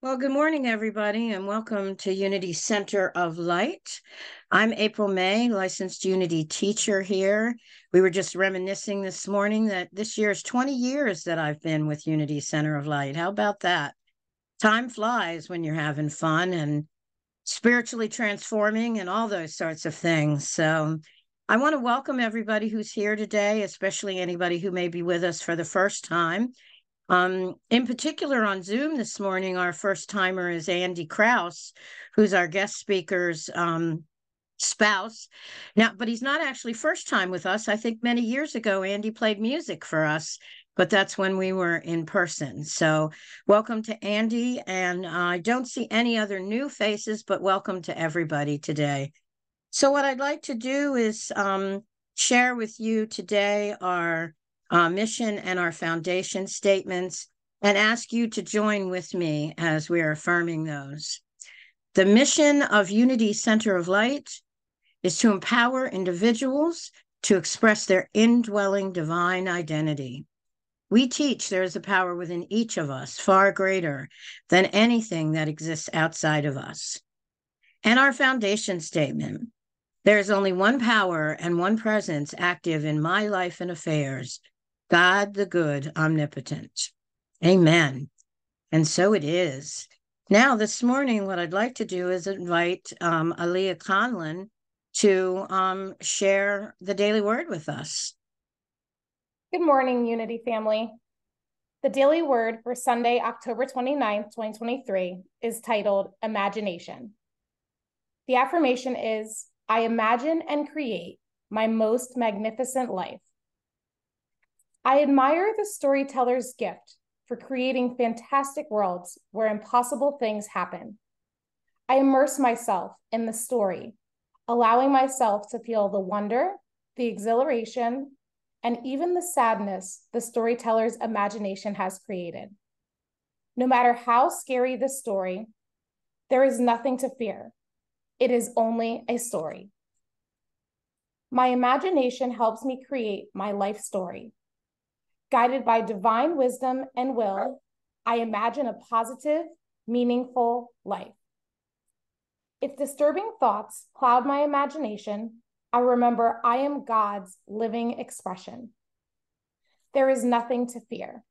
Well, good morning, everybody, and welcome to Unity Center of Light. I'm April May, licensed Unity teacher here. We were just reminiscing this morning that this year is 20 years that I've been with Unity Center of Light. How about that? Time flies when you're having fun and spiritually transforming and all those sorts of things. So I want to welcome everybody who's here today, especially anybody who may be with us for the first time. In particular, on Zoom this morning, our first timer is Andy Kraus, who's our guest speaker's spouse. Now, but he's not actually first time with us. I think many years ago, Andy played music for us, but that's when we were in person. So welcome to Andy. And I don't see any other new faces, but welcome to everybody today. So what I'd like to do is share with you today our mission and our foundation statements and ask you to join with me as we are affirming those. The mission of Unity Center of Light is to empower individuals to express their indwelling divine identity. We teach there is a power within each of us far greater than anything that exists outside of us. And our foundation statement: there is only one power and one presence active in my life and affairs, God, the good, omnipotent. Amen. And so it is. Now, this morning, what I'd like to do is invite Aaliyah Conlon to share the daily word with us. Good morning, Unity family. The daily word for Sunday, October 29th, 2023 is titled Imagination. The affirmation is, I imagine and create my most magnificent life. I admire the storyteller's gift for creating fantastic worlds where impossible things happen. I immerse myself in the story, allowing myself to feel the wonder, the exhilaration, and even the sadness the storyteller's imagination has created. No matter how scary the story, there is nothing to fear. It is only a story. My imagination helps me create my life story. Guided by divine wisdom and will, I imagine a positive, meaningful life. If disturbing thoughts cloud my imagination, I remember I am God's living expression. There is nothing to fear.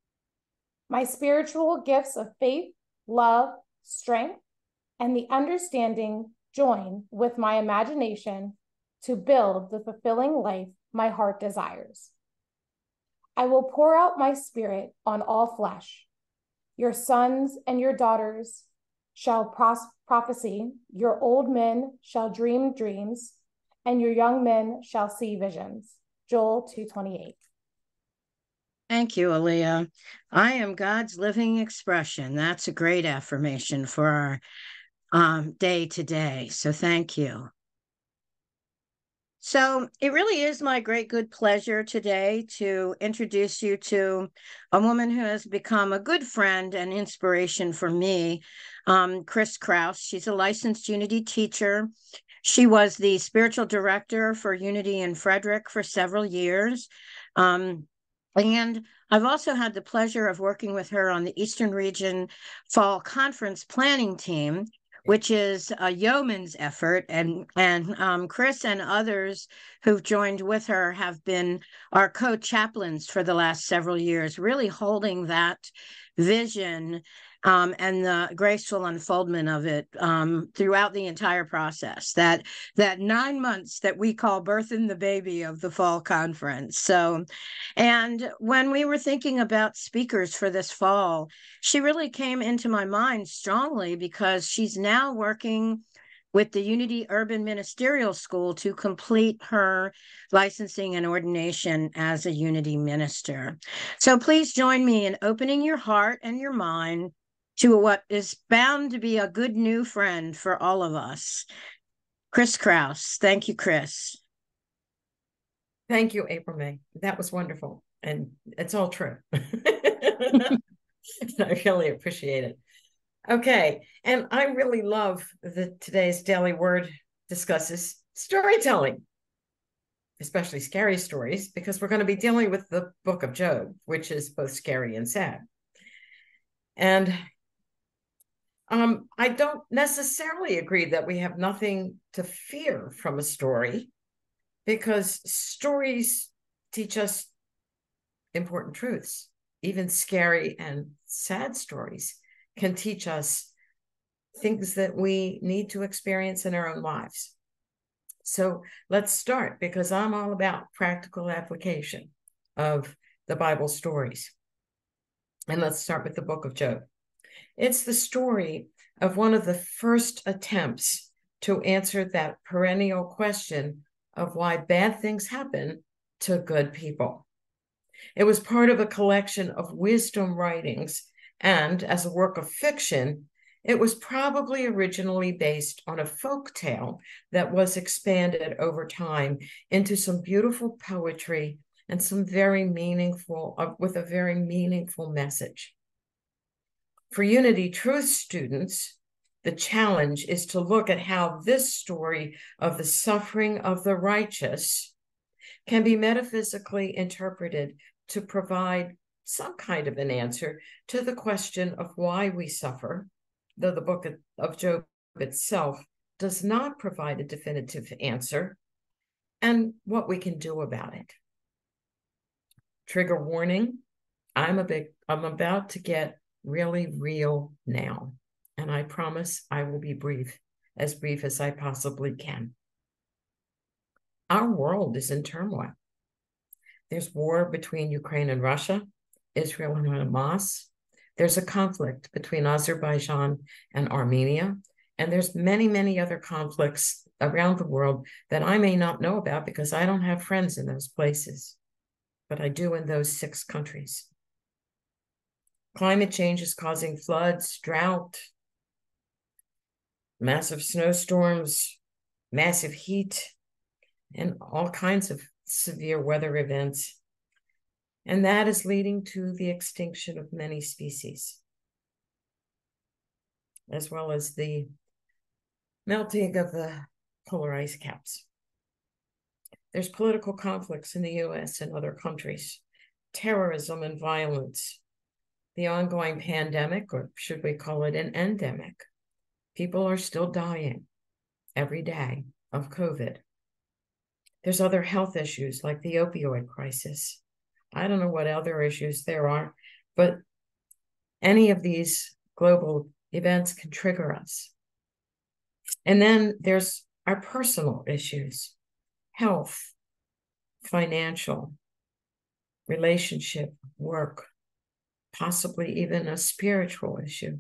My spiritual gifts of faith, love, strength, and the understanding join with my imagination to build the fulfilling life my heart desires. I will pour out my spirit on all flesh. Your sons and your daughters shall prophesy, your old men shall dream dreams, and your young men shall see visions. Joel 2:28. Thank you, Aaliyah. I am God's living expression. That's a great affirmation for our day today. So thank you. So it really is my great good pleasure today to introduce you to a woman who has become a good friend and inspiration for me, Chris Kraus. She's a licensed Unity teacher. She was the spiritual director for Unity in Frederick for several years. And I've also had the pleasure of working with her on the Eastern Region Fall Conference planning team, which is a yeoman's effort. And Chris and others who've joined with her have been our co-chaplains for the last several years, really holding that vision and the graceful unfoldment of it throughout the entire process, that 9 months that we call birthing the baby of the fall conference. So, and when we were thinking about speakers for this fall, she really came into my mind strongly because she's now working with the Unity Urban Ministerial School to complete her licensing and ordination as a Unity minister. So please join me in opening your heart and your mind to what is bound to be a good new friend for all of us. Chris Kraus. Thank you, Chris. Thank you, April May. That was wonderful. And it's all true. I really appreciate it. Okay. And I really love that today's daily word discusses storytelling, especially scary stories, because we're going to be dealing with the book of Job, which is both scary and sad. And I don't necessarily agree that we have nothing to fear from a story, because stories teach us important truths. Even scary and sad stories can teach us things that we need to experience in our own lives. So let's start, because I'm all about practical application of the Bible stories. And let's start with the book of Job. It's the story of one of the first attempts to answer that perennial question of why bad things happen to good people. It was part of a collection of wisdom writings, and as a work of fiction, it was probably originally based on a folk tale that was expanded over time into some beautiful poetry and some very meaningful, with a very meaningful message. For Unity Truth students, the challenge is to look at how this story of the suffering of the righteous can be metaphysically interpreted to provide some kind of an answer to the question of why we suffer, though the book of Job itself does not provide a definitive answer, and what we can do about it. Trigger warning, I'm about to get really real now, and I promise I will be brief as I possibly can. Our world is in turmoil. There's war between Ukraine and Russia, Israel and Hamas. There's a conflict between Azerbaijan and Armenia, and there's many, many other conflicts around the world that I may not know about because I don't have friends in those places, but I do in those 6 countries. Climate change is causing floods, drought, massive snowstorms, massive heat, and all kinds of severe weather events. And that is leading to the extinction of many species, as well as the melting of the polar ice caps. There's political conflicts in the US and other countries, terrorism and violence, the ongoing pandemic, or should we call it an endemic? People are still dying every day of COVID. There's other health issues like the opioid crisis. I don't know what other issues there are, but any of these global events can trigger us. And then there's our personal issues, health, financial, relationship, work, possibly even a spiritual issue.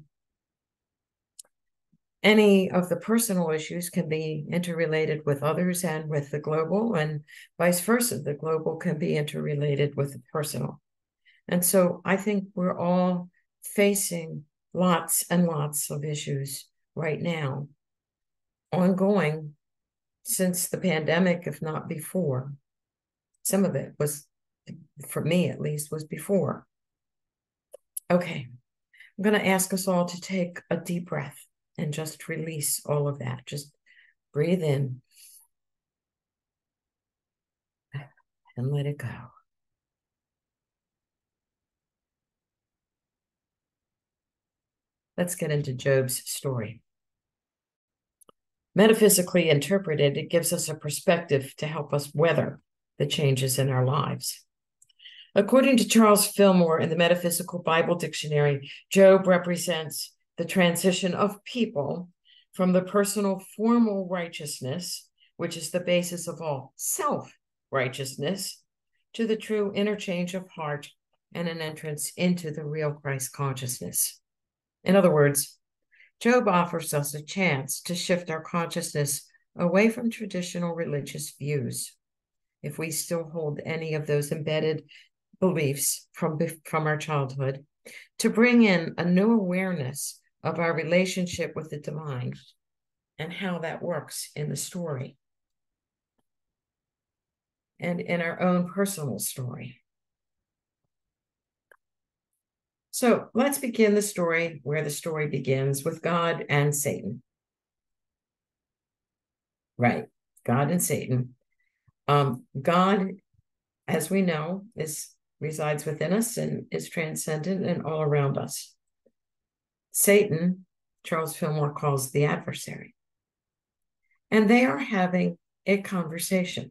Any of the personal issues can be interrelated with others and with the global, and vice versa. The global can be interrelated with the personal. And so I think we're all facing lots and lots of issues right now, ongoing since the pandemic, if not before. Some of it was, for me at least, was before. Okay, I'm going to ask us all to take a deep breath and just release all of that. Just breathe in and let it go. Let's get into Job's story. Metaphysically interpreted, it gives us a perspective to help us weather the changes in our lives. According to Charles Fillmore in the Metaphysical Bible Dictionary, Job represents the transition of people from the personal formal righteousness, which is the basis of all self-righteousness, to the true interchange of heart and an entrance into the real Christ consciousness. In other words, Job offers us a chance to shift our consciousness away from traditional religious views, if we still hold any of those embedded beliefs from our childhood, to bring in a new awareness of our relationship with the divine and how that works in the story and in our own personal story. So let's begin the story where the story begins, with God and Satan. Right, God and Satan. God, as we know, resides within us and is transcendent and all around us. Satan Charles Fillmore calls the adversary. And they are having a conversation.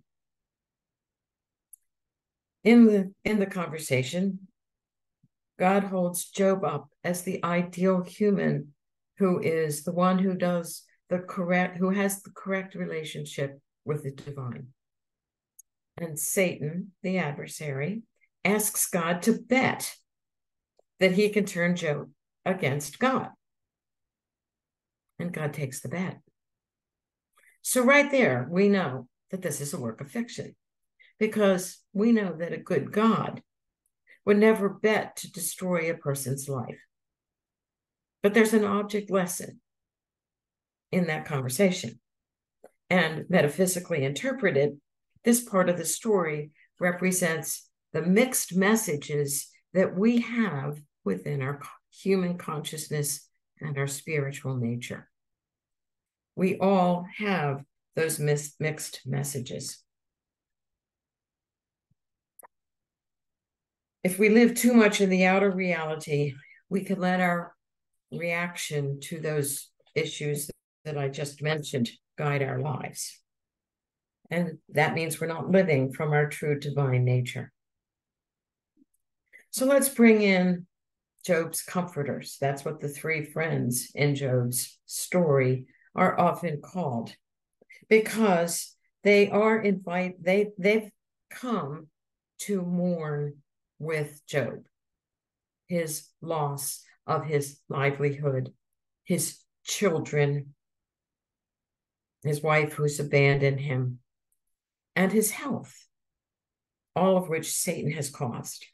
In the conversation, God holds Job up as the ideal human who is the one who has the correct relationship with the divine. And Satan, the adversary, asks God to bet that he can turn Job against God. And God takes the bet. So right there, we know that this is a work of fiction, because we know that a good God would never bet to destroy a person's life. But there's an object lesson in that conversation. And metaphysically interpreted, this part of the story represents the mixed messages that we have within our human consciousness and our spiritual nature. We all have those mixed messages. If we live too much in the outer reality, we can let our reaction to those issues that I just mentioned guide our lives. And that means we're not living from our true divine nature. So let's bring in Job's comforters. That's what the three friends in Job's story are often called, because they are they've come to mourn with Job, his loss of his livelihood, his children, his wife who's abandoned him, and his health, all of which Satan has caused.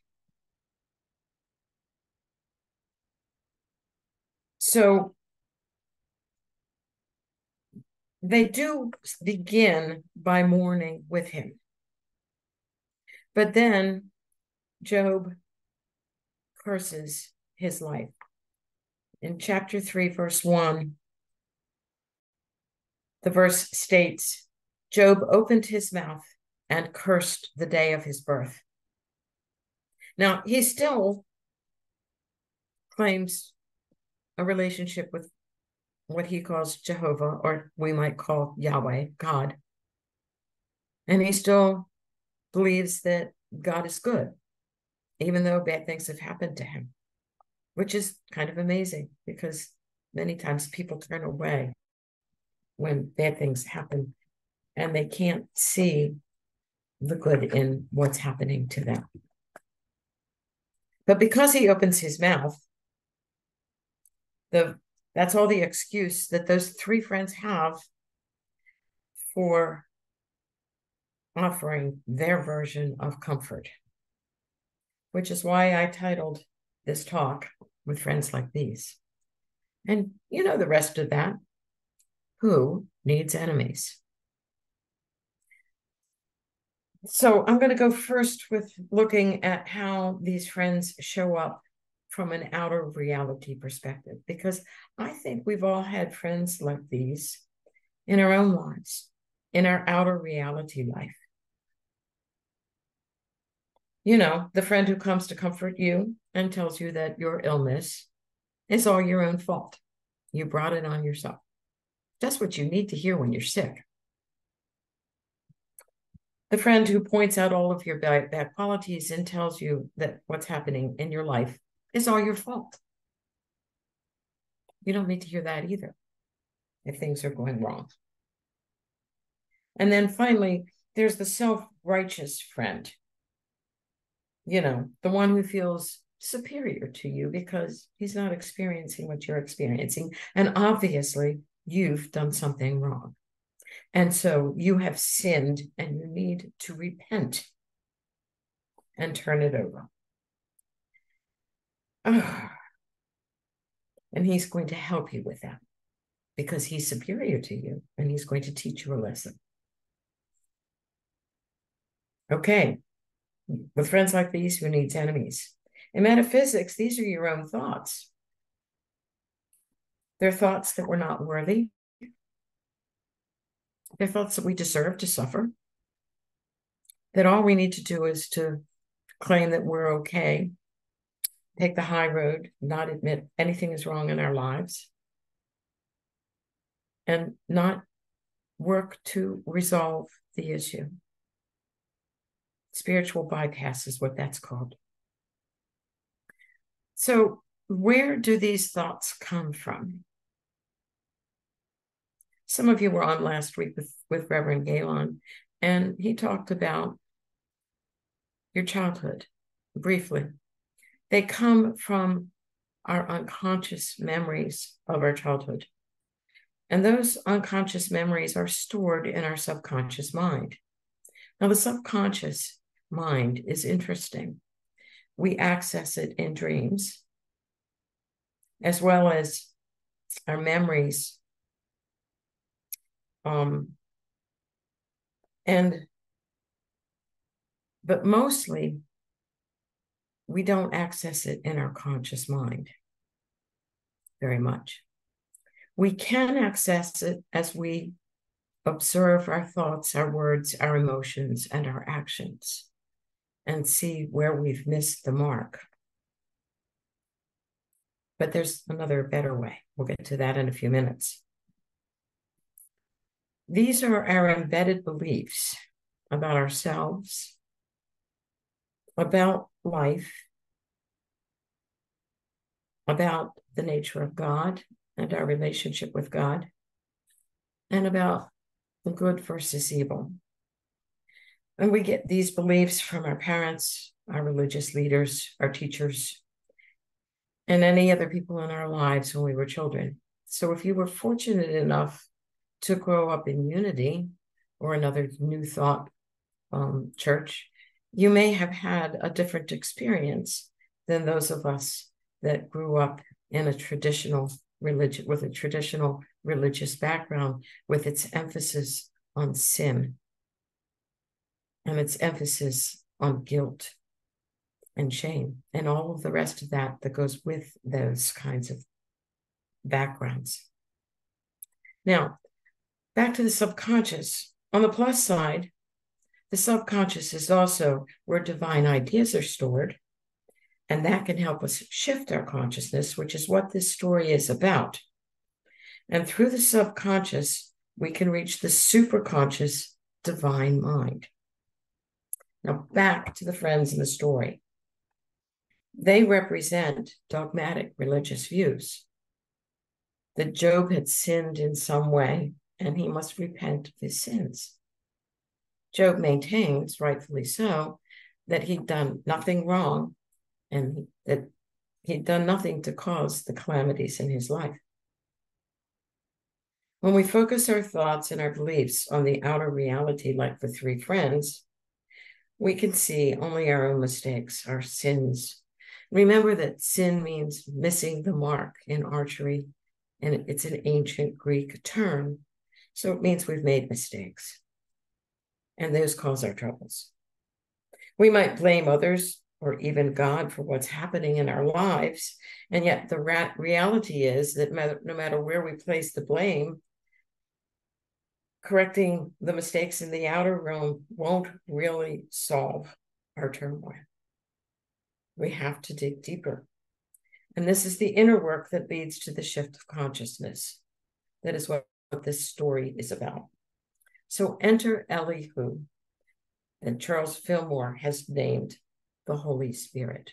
So they do begin by mourning with him. But then Job curses his life. In chapter 3, verse 1, the verse states, Job opened his mouth and cursed the day of his birth. Now, he still claims a relationship with what he calls Jehovah, or we might call Yahweh, God. And he still believes that God is good, even though bad things have happened to him, which is kind of amazing, because many times people turn away when bad things happen and they can't see the good in what's happening to them. But because he opens his mouth, that's all the excuse that those three friends have for offering their version of comfort, which is why I titled this talk With Friends Like These. And you know the rest of that. Who needs enemies? So I'm going to go first with looking at how these friends show up from an outer reality perspective, because I think we've all had friends like these in our own lives, in our outer reality life. You know, the friend who comes to comfort you and tells you that your illness is all your own fault. You brought it on yourself. That's what you need to hear when you're sick. The friend who points out all of your bad qualities and tells you that what's happening in your life is all your fault. You don't need to hear that either if things are going wrong. And then finally, there's the self-righteous friend. You know, the one who feels superior to you because he's not experiencing what you're experiencing. And obviously, you've done something wrong. And so you have sinned and you need to repent and turn it over. And he's going to help you with that because he's superior to you and he's going to teach you a lesson. Okay, with friends like these, who needs enemies? In metaphysics, these are your own thoughts. They're thoughts that we're not worthy. They're thoughts that we deserve to suffer. That all we need to do is to claim that we're okay, take the high road, not admit anything is wrong in our lives, and not work to resolve the issue. Spiritual bypass is what that's called. So where do these thoughts come from? Some of you were on last week with Reverend Galen, and he talked about your childhood briefly. They come from our unconscious memories of our childhood. And those unconscious memories are stored in our subconscious mind. Now, the subconscious mind is interesting. We access it in dreams, as well as our memories. But mostly, we don't access it in our conscious mind very much. We can access it as we observe our thoughts, our words, our emotions, and our actions, and see where we've missed the mark. But there's another better way. We'll get to that in a few minutes. These are our embedded beliefs about ourselves, about life, about the nature of God and our relationship with God, and about the good versus evil. And we get these beliefs from our parents, our religious leaders, our teachers, and any other people in our lives when we were children. So if you were fortunate enough to grow up in Unity or another New Thought church, you may have had a different experience than those of us that grew up in a traditional religion, with a traditional religious background, with its emphasis on sin and its emphasis on guilt and shame and all of the rest of that goes with those kinds of backgrounds. Now, back to the subconscious. On the plus side, the subconscious is also where divine ideas are stored, and that can help us shift our consciousness, which is what this story is about. And through the subconscious, we can reach the superconscious divine mind. Now, back to the friends in the story. They represent dogmatic religious views that Job had sinned in some way, and he must repent of his sins. Job maintains, rightfully so, that he'd done nothing wrong and that he'd done nothing to cause the calamities in his life. When we focus our thoughts and our beliefs on the outer reality, like the three friends, we can see only our own mistakes, our sins. Remember that sin means missing the mark in archery, and it's an ancient Greek term. So it means we've made mistakes, and those cause our troubles. We might blame others or even God for what's happening in our lives, and yet the reality is that no matter where we place the blame, correcting the mistakes in the outer realm won't really solve our turmoil. We have to dig deeper. And this is the inner work that leads to the shift of consciousness. That is what this story is about. So enter Elihu, and Charles Fillmore has named the Holy Spirit,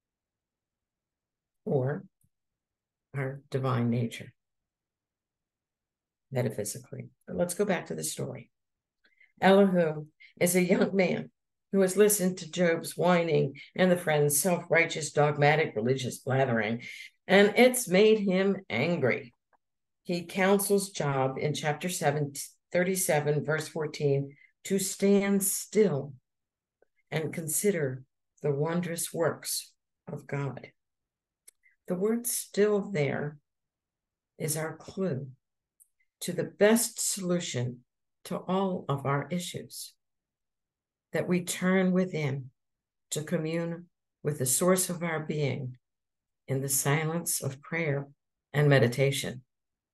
or our divine nature, metaphysically. But let's go back to the story. Elihu is a young man who has listened to Job's whining and the friend's self-righteous, dogmatic, religious blathering, and it's made him angry. He counsels Job in chapter 37, verse 14, to stand still and consider the wondrous works of God. The word still there is our clue to the best solution to all of our issues, that we turn within to commune with the source of our being in the silence of prayer and meditation.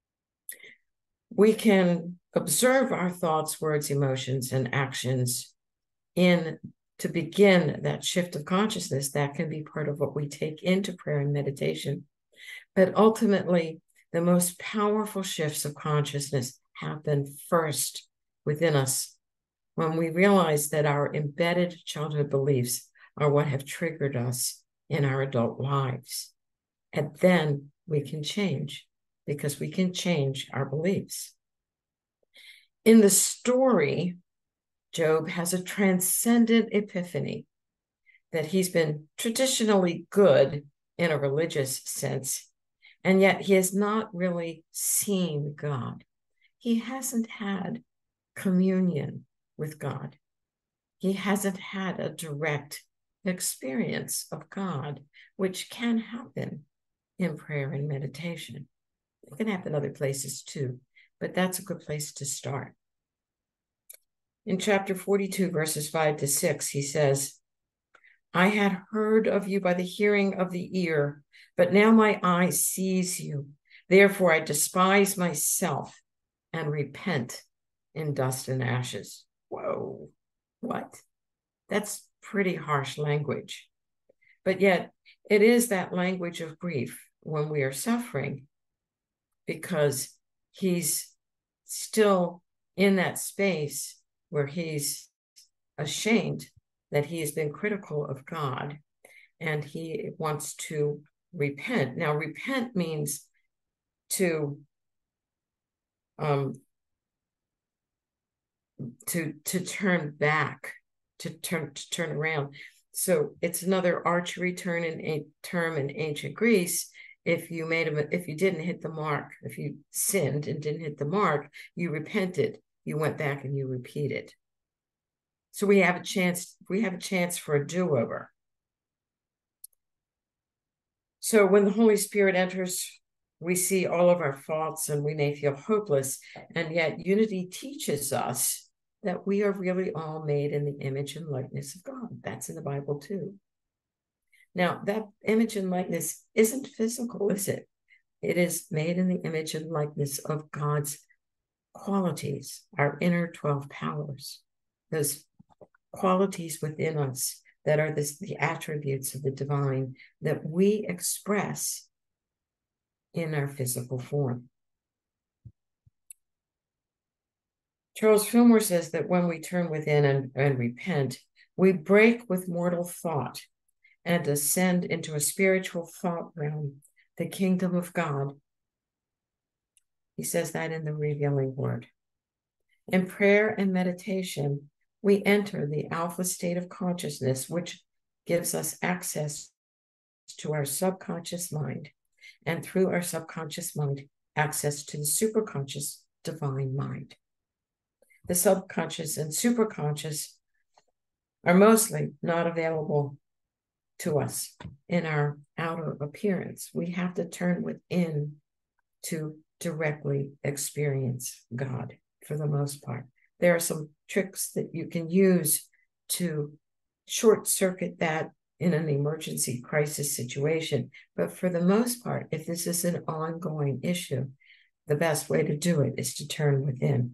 We can observe our thoughts, words, emotions, and actions to begin that shift of consciousness. That can be part of what we take into prayer and meditation. But ultimately, The most powerful shifts of consciousness happen first within us when we realize that our embedded childhood beliefs are what have triggered us in our adult lives. And then we can change, because we can change our beliefs. In the story, Job has a transcendent epiphany that he's been traditionally good in a religious sense, and yet he has not really seen God. He hasn't had communion with God. He hasn't had a direct experience of God, which can happen in prayer and meditation. It can happen other places too, but that's a good place to start. In chapter 42, verses 5-6, he says, I had heard of you by the hearing of the ear, but now my eye sees you. Therefore, I despise myself and repent in dust and ashes. Whoa, what? That's pretty harsh language. But yet, it is that language of grief when we are suffering, because he's still in that space where he's ashamed that he has been critical of God, and he wants to repent. Now, repent means to turn back, to turn around. So it's another archery term in ancient Greece. If you didn't hit the mark, if you sinned and didn't hit the mark, you repented. You went back and you repeated. So we have a chance for a do-over. So when the Holy Spirit enters, we see all of our faults and we may feel hopeless. And yet unity teaches us that we are really all made in the image and likeness of God. That's in the Bible too. Now, that image and likeness isn't physical, is it? It is made in the image and likeness of God's qualities, our inner 12 powers, those qualities within us that are the attributes of the divine that we express in our physical form. Charles Fillmore says that when we turn within and repent, we break with mortal thought and ascend into a spiritual thought realm, the kingdom of God. He says that in the Revealing Word. In prayer and meditation, we enter the alpha state of consciousness, which gives us access to our subconscious mind, and through our subconscious mind, access to the superconscious divine mind. The subconscious and superconscious are mostly not available to us in our outer appearance. We have to turn within to directly experience God for the most part. There are some tricks that you can use to short circuit that in an emergency crisis situation. But for the most part, if this is an ongoing issue, the best way to do it is to turn within.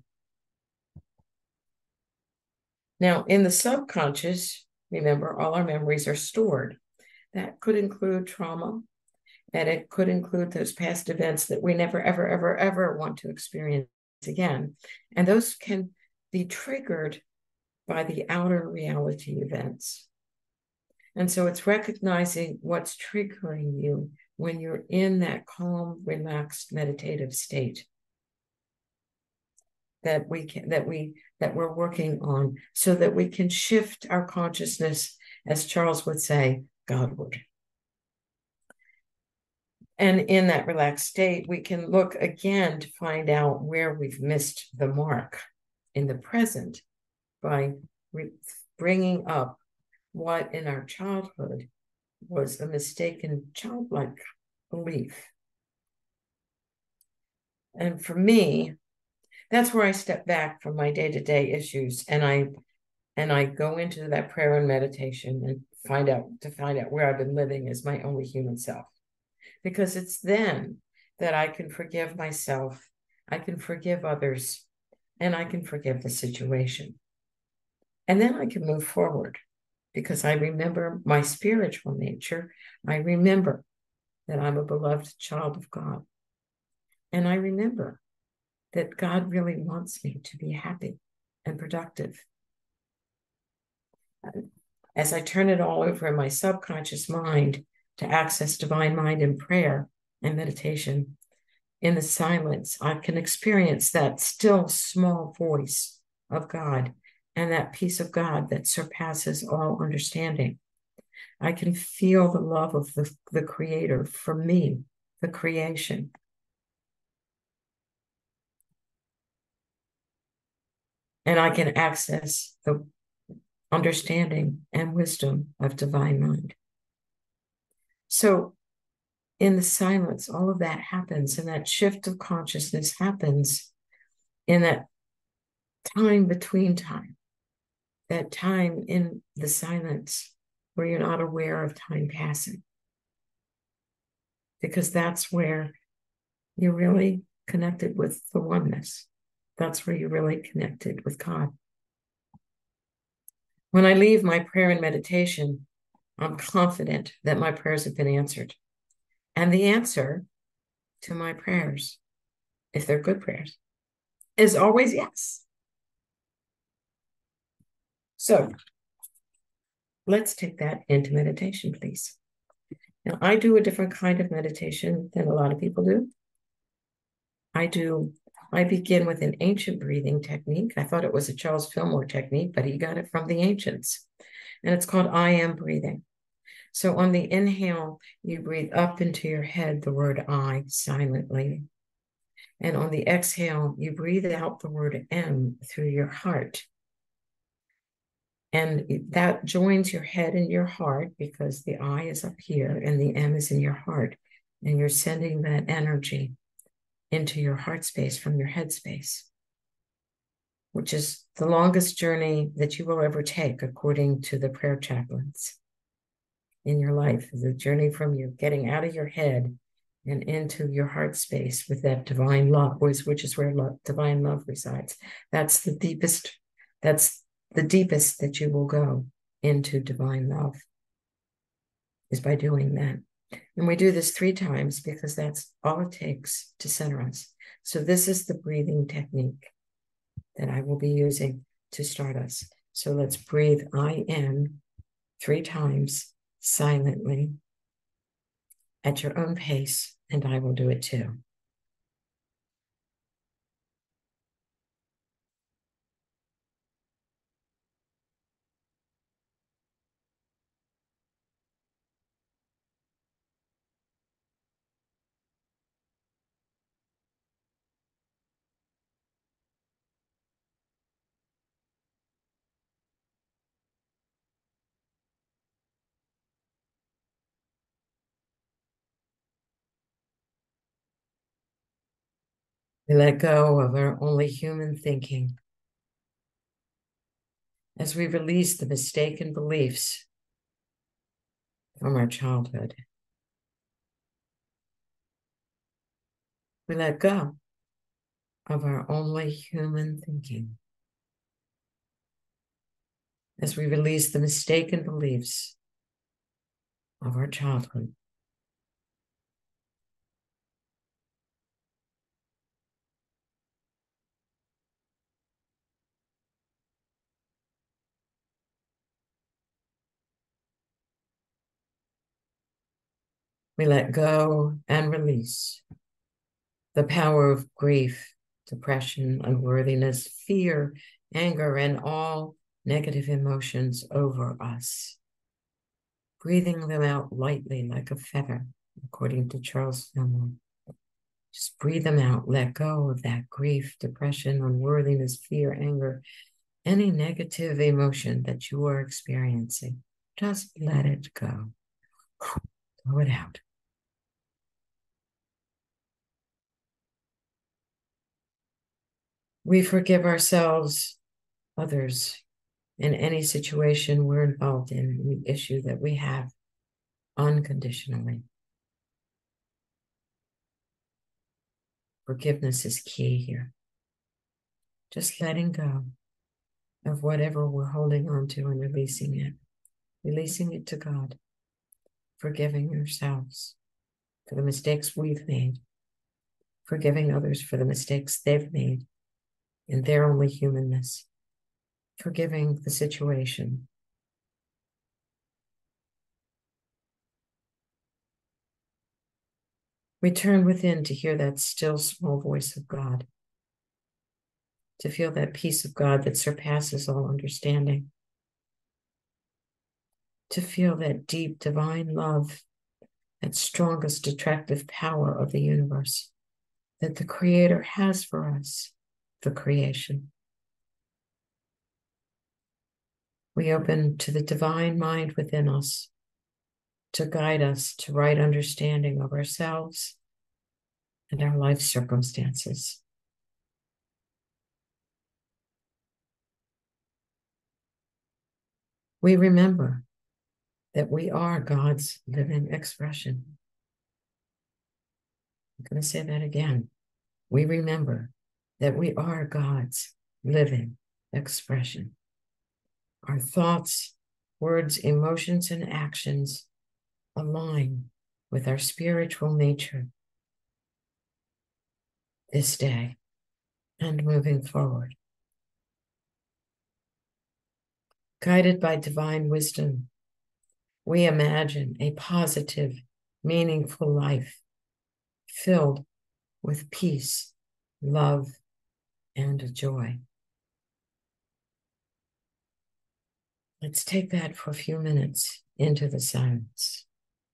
Now, in the subconscious, remember, all our memories are stored. That could include trauma, and it could include those past events that we never, ever, ever, ever want to experience again. And those can be triggered by the outer reality events. And so it's recognizing what's triggering you when you're in that calm, relaxed, meditative state that we're working on, so that we can shift our consciousness, as Charles would say, Godward. And in that relaxed state, we can look again to find out where we've missed the mark in the present by bringing up what in our childhood was a mistaken childlike belief. And for me, that's where I step back from my day-to-day issues, and I go into that prayer and meditation and find out where I've been living as my only human self. Because it's then that I can forgive myself, I can forgive others, and I can forgive the situation. And then I can move forward, because I remember my spiritual nature. I remember that I'm a beloved child of God. And I remember that God really wants me to be happy and productive. As I turn it all over in my subconscious mind to access divine mind in prayer and meditation, in the silence, I can experience that still small voice of God and that peace of God that surpasses all understanding. I can feel the love of the Creator for me, the creation. And I can access the understanding and wisdom of divine mind. So in the silence, all of that happens, and that shift of consciousness happens in that time between time, that time in the silence where you're not aware of time passing. Because that's where you're really connected with the oneness. That's where you're really connected with God. When I leave my prayer and meditation, I'm confident that my prayers have been answered. And the answer to my prayers, if they're good prayers, is always yes. So let's take that into meditation, please. Now, I do a different kind of meditation than a lot of people do. I begin with an ancient breathing technique. I thought it was a Charles Fillmore technique, but he got it from the ancients. And it's called I am breathing. So on the inhale, you breathe up into your head the word I silently. And on the exhale, you breathe out the word M through your heart. And that joins your head and your heart because the I is up here and the M is in your heart. And you're sending that energy into your heart space from your head space, which is the longest journey that you will ever take, according to the prayer chaplains in your life. The journey from you getting out of your head and into your heart space with that divine love, which is where divine love resides. That's the deepest that you will go into divine love, is by doing that. And we do this 3 times because that's all it takes to center us. So this is the breathing technique that I will be using to start us. So let's breathe I am 3 times silently at your own pace, and I will do it too. We let go of our only human thinking as we release the mistaken beliefs from our childhood. We let go of our only human thinking as we release the mistaken beliefs of our childhood. We let go and release the power of grief, depression, unworthiness, fear, anger, and all negative emotions over us, breathing them out lightly like a feather, according to Charles Fillmore. Just breathe them out. Let go of that grief, depression, unworthiness, fear, anger, any negative emotion that you are experiencing. Just let it go. Throw it out. We forgive ourselves, others, in any situation we're involved in, the issue that we have, unconditionally. Forgiveness is key here. Just letting go of whatever we're holding on to and releasing it to God, forgiving ourselves for the mistakes we've made, forgiving others for the mistakes they've made in their only humanness, forgiving the situation. We turn within to hear that still small voice of God, to feel that peace of God that surpasses all understanding, to feel that deep divine love, that strongest attractive power of the universe that the Creator has for us, the creation. We open to the divine mind within us to guide us to right understanding of ourselves and our life circumstances. We remember that we are God's living expression. I'm going to say that again. We remember that we are God's living expression. Our thoughts, words, emotions, and actions align with our spiritual nature this day and moving forward. Guided by divine wisdom, we imagine a positive, meaningful life filled with peace, love, and joy. Let's take that for a few minutes into the silence.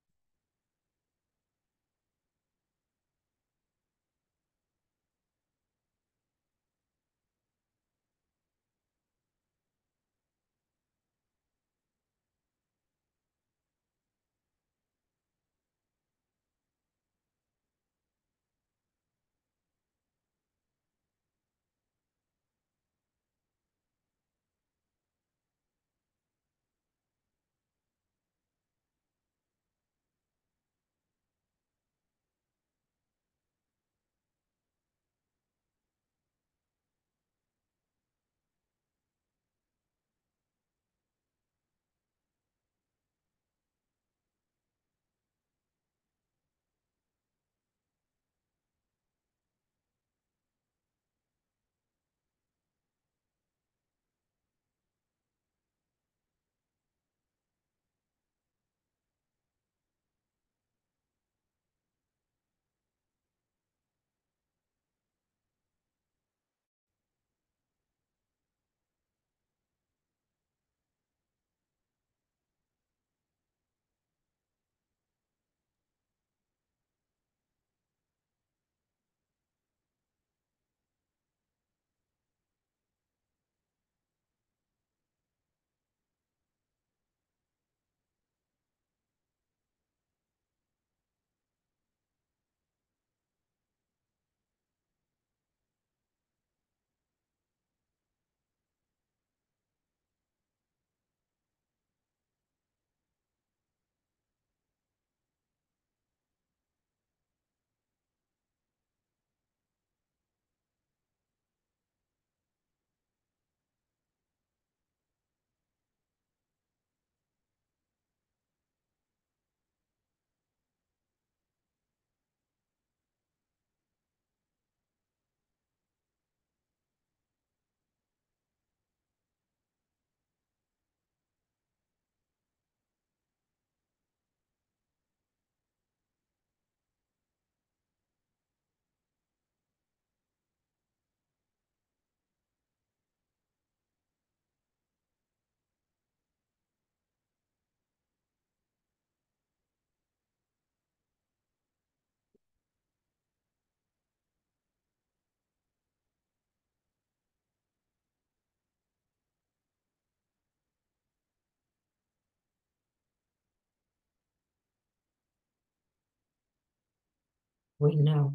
We know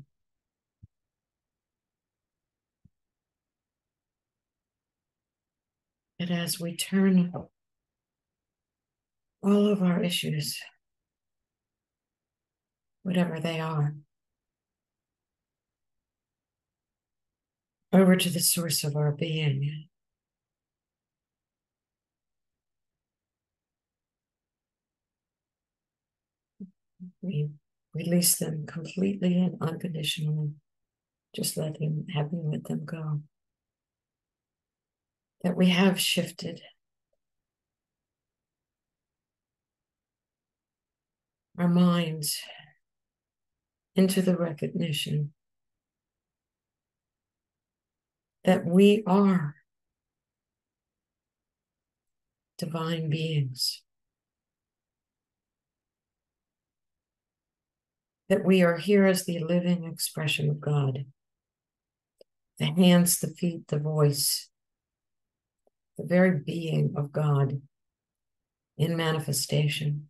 that as we turn all of our issues, whatever they are, over to the source of our being, we release them completely and unconditionally. just having let them go. That we have shifted our minds into the recognition that we are divine beings, that we are here as the living expression of God, the hands, the feet, the voice, the very being of God in manifestation.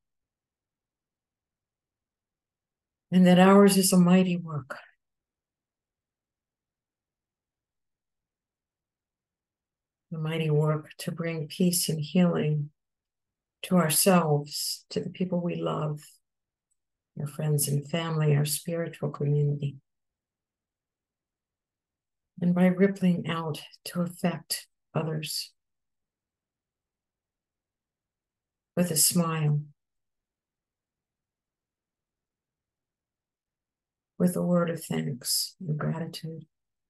And that ours is a mighty work. A mighty work to bring peace and healing to ourselves, to the people we love, our friends and family, our spiritual community. And by rippling out to affect others with a smile, with a word of thanks and gratitude.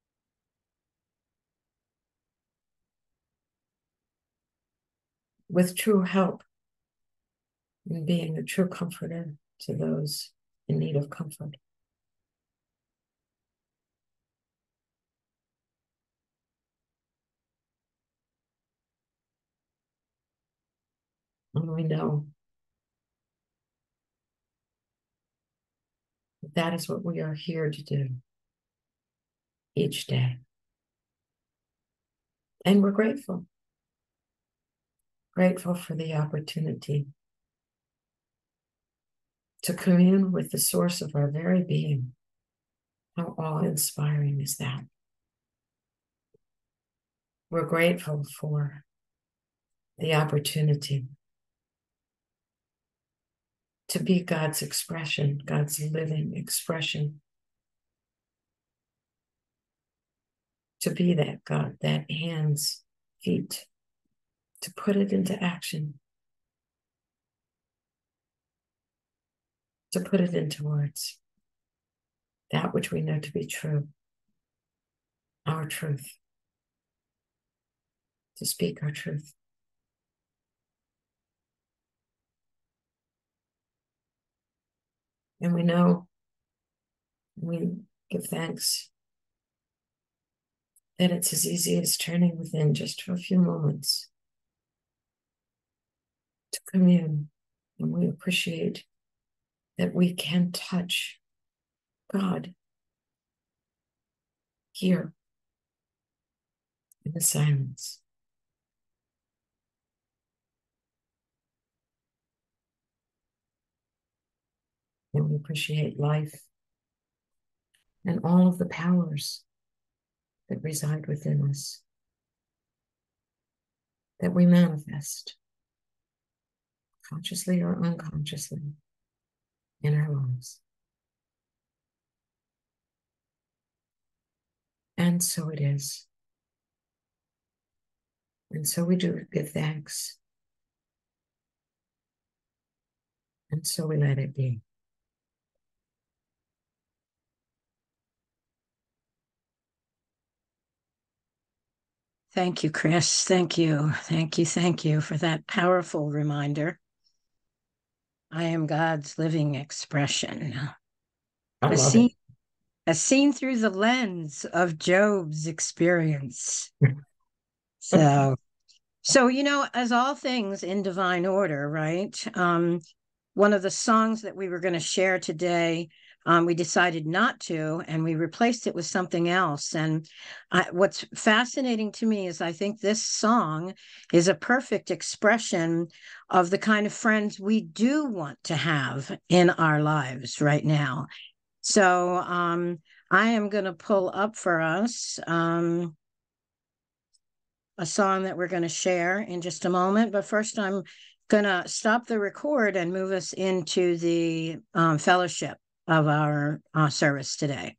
With true help in being a true comforter to those in need of comfort. And we know that is what we are here to do each day. And we're grateful. Grateful for the opportunity to commune with the source of our very being. How awe-inspiring is that? We're grateful for the opportunity to be God's expression, God's living expression. To be that God, that hands, feet, to put it into action, to put it into words, that which we know to be true, our truth, to speak our truth. And we know, we give thanks that it's as easy as turning within just for a few moments to commune. And we appreciate that we can touch God here in the silence. And we appreciate life and all of the powers that reside within us, that we manifest consciously or unconsciously in our lives. And so it is. And so we do give thanks. And so we let it be. Thank you, Chris. Thank you. Thank you. Thank you for that powerful reminder. I am God's living expression. I love it. As seen through the lens of Job's experience. So, as all things in divine order, right? One of the songs that we were going to share today, we decided not to, and we replaced it with something else. And what's fascinating to me is I think this song is a perfect expression of the kind of friends we do want to have in our lives right now. So I am going to pull up for us a song that we're going to share in just a moment. But first, I'm going to stop the record and move us into the fellowship of our service today.